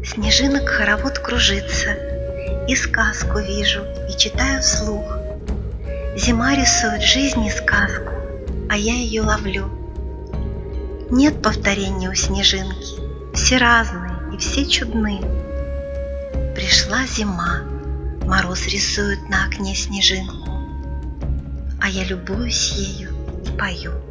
Снежинок хоровод кружится, и сказку вижу, и читаю вслух. Зима рисует жизнь и сказку, а я ее ловлю. Нет повторения у снежинки, все разные и все чудны. Пришла зима, мороз рисует на окне снежинку, а я любуюсь ею и пою.